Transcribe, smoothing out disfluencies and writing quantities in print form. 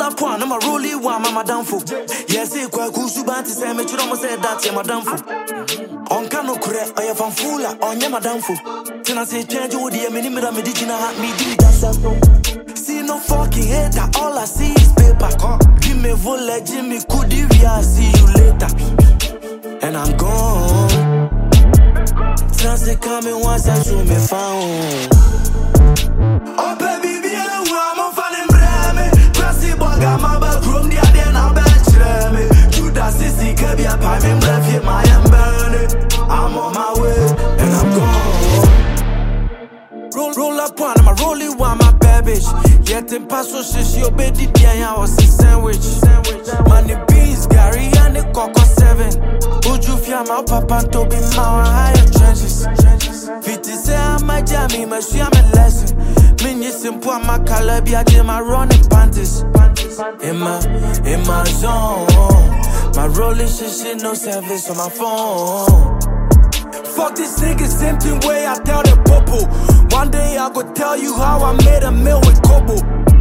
up one, I'm a rolly one, I'm downfall. Yes, it quite cool, Subanti say, me, you almost said that, I'm a downfall. On cano correct, I have a fool, on your downfall. Then I say, change your dear minimum, I'm a digital, me, did see no fucking hater, all I see is paper. Give me volley, Jimmy, could you see you later? And I'm gone. Trans they coming once I show me found. Oh baby, be a woman, I'm falling brave. Grassy bug, I'm a back room, the other and I'm back me. Judas is the cabby, I'm in breath, yeah, my am burning. I'm on my way, and I'm gone. Roll up one, I'm a rolly one, my bad bitch. Yet in paso, she's your baby, I was a sandwich. Money beans, Gary, and the Coco 7. Would you feel my papa to be my higher trenches? 50 say I'm a jammy, my she I'm a lesson. Mini simple, my calabia, my running panties. In my zone, my rolling shit, no service on my phone. Fuck this nigga, same thing way I tell the popo. One day I go tell you how I made a meal with Kobo.